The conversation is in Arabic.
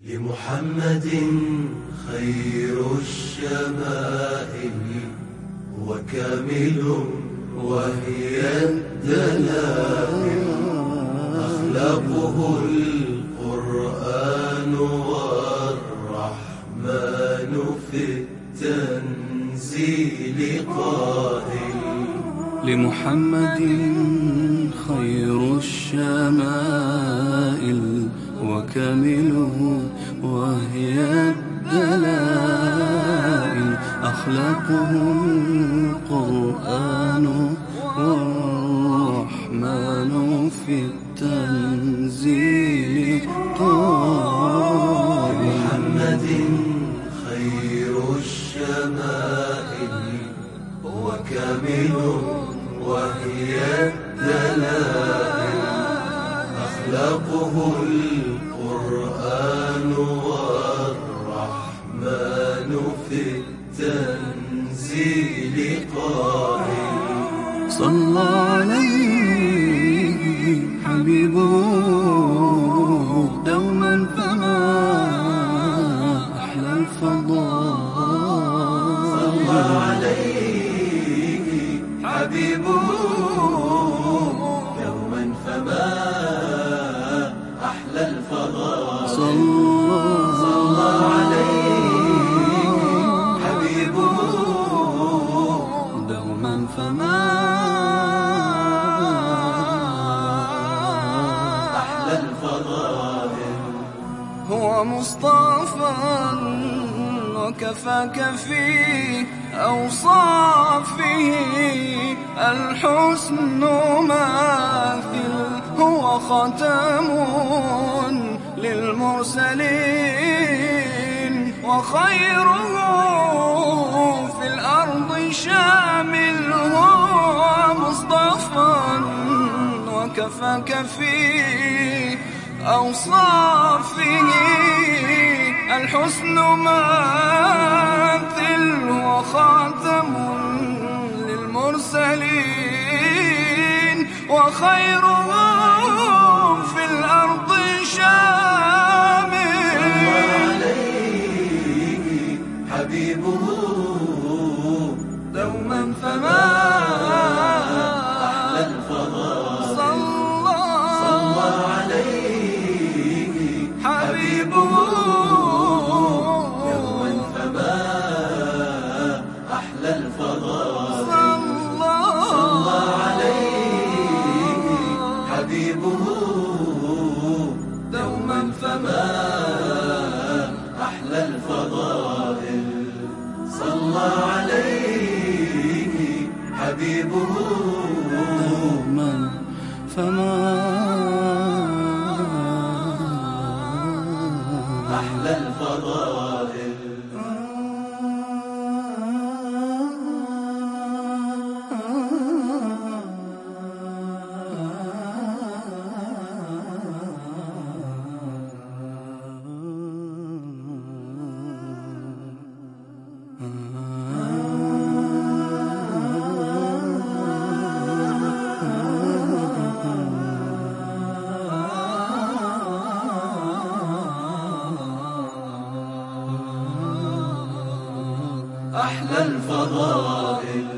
لمحمد خير الشمائل وكامل وهي الدلائل، أخلاقه القرآن والرحمن في التنزيل قائل. لمحمد خير الشمائل وكامله وهي الدلائل، أخلاقه القرآن والرحمن في التنزيل قائل. محمد خير الشمائل وكامله وهي الدلائل، أخلاقه القرآن والرحمن في التنزيل قائل. صلى عليه حبيبه دوما فما أحلى الفضائل. صلى عليه حبيبه دوما فما أحلى الفضائل. صلى عليه حبيبه دوما فما أحلى الفضائل. هو مصطفى وكفاك في أوصافه الحسن ماثل، هو ختم للمرسلين وخيره في الأرض شامل. هو مصطفى وكفاك في أوصافه الحسن ماثل، وخاتم للمرسلين وخيره في الأرض شامل. صلى عليه حبيبه دوما فما أحلى الفضائل. صلى عليه حبيبه دوما فما أحلى الفضائل. صلى عليه حبيبه دوما فما أحلى الفضائل. صلى عليه حبيبه دوما فما أحلى الفضائل. أحلى الفضائل.